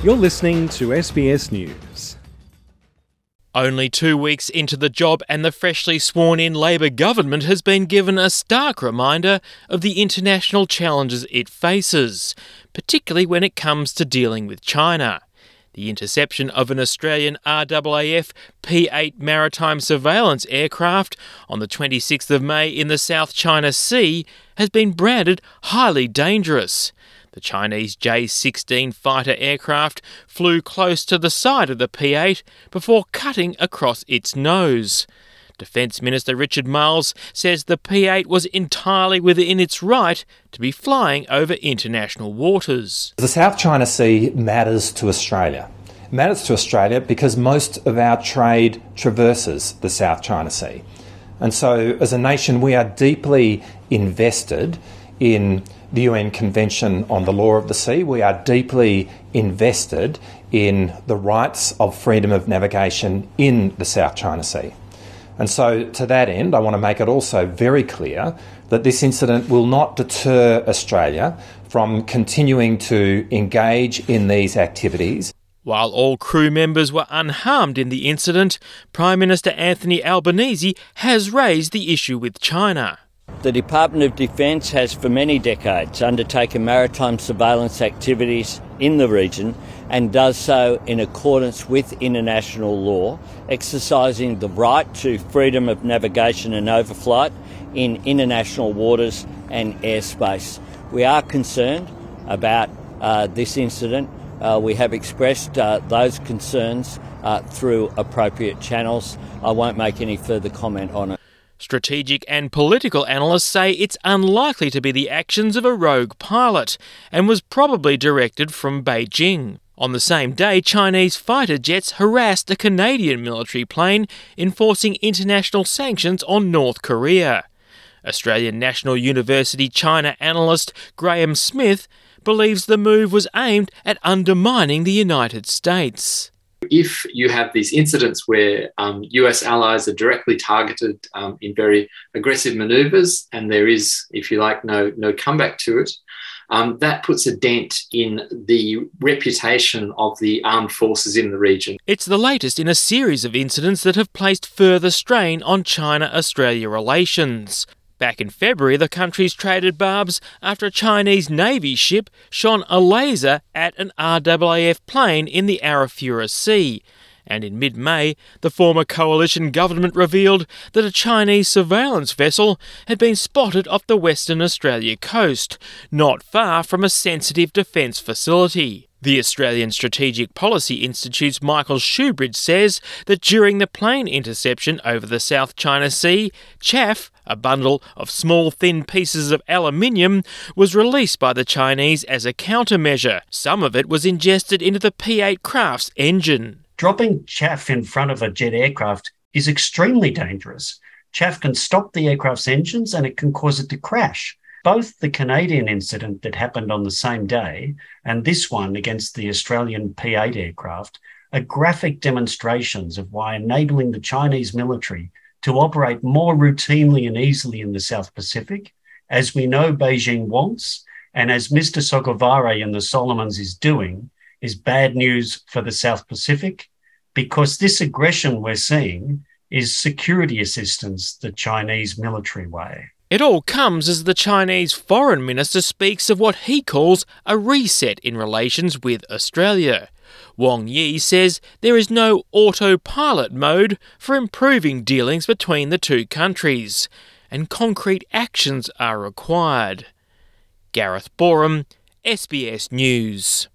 You're listening to SBS News. Only 2 weeks into the job and the freshly sworn-in Labor government has been given a stark reminder of the international challenges it faces, particularly when it comes to dealing with China. The interception of an Australian RAAF P-8 maritime surveillance aircraft on the 26th of May in the South China Sea has been branded highly dangerous. The Chinese J-16 fighter aircraft flew close to the side of the P-8 before cutting across its nose. Defence Minister Richard Marles says the P-8 was entirely within its right to be flying over international waters. The South China Sea matters to Australia. It matters to Australia because most of our trade traverses the South China Sea. And so as a nation we are deeply invested in the UN Convention on the Law of the Sea. We are deeply invested in the rights of freedom of navigation in the South China Sea. And so to that end, I want to make it also very clear that this incident will not deter Australia from continuing to engage in these activities. While all crew members were unharmed in the incident, Prime Minister Anthony Albanese has raised the issue with China. The Department of Defence has for many decades undertaken maritime surveillance activities in the region and does so in accordance with international law, exercising the right to freedom of navigation and overflight in international waters and airspace. We are concerned about this incident. We have expressed those concerns through appropriate channels. I won't make any further comment on it. Strategic and political analysts say it's unlikely to be the actions of a rogue pilot and was probably directed from Beijing. On the same day, Chinese fighter jets harassed a Canadian military plane, enforcing international sanctions on North Korea. Australian National University China analyst Graham Smith believes the move was aimed at undermining the United States. If you have these incidents where US allies are directly targeted in very aggressive manoeuvres and there is, if you like, no comeback to it, that puts a dent in the reputation of the armed forces in the region. It's the latest in a series of incidents that have placed further strain on China-Australia relations. Back in February, the countries traded barbs after a Chinese Navy ship shone a laser at an RAAF plane in the Arafura Sea. And in mid-May, the former coalition government revealed that a Chinese surveillance vessel had been spotted off the Western Australia coast, not far from a sensitive defence facility. The Australian Strategic Policy Institute's Michael Shoebridge says that during the plane interception over the South China Sea, chaff, a bundle of small thin pieces of aluminium, was released by the Chinese as a countermeasure. Some of it was ingested into the P-8 craft's engine. Dropping chaff in front of a jet aircraft is extremely dangerous. Chaff can stop the aircraft's engines and it can cause it to crash. Both the Canadian incident that happened on the same day and this one against the Australian P-8 aircraft are graphic demonstrations of why enabling the Chinese military to operate more routinely and easily in the South Pacific, as we know Beijing wants, and as Mr. Sogavare in the Solomons is doing, is bad news for the South Pacific, because this aggression we're seeing is security assistance the Chinese military way. It all comes as the Chinese foreign minister speaks of what he calls a reset in relations with Australia. Wang Yi says there is no autopilot mode for improving dealings between the two countries, and concrete actions are required. Gareth Boreham, SBS News.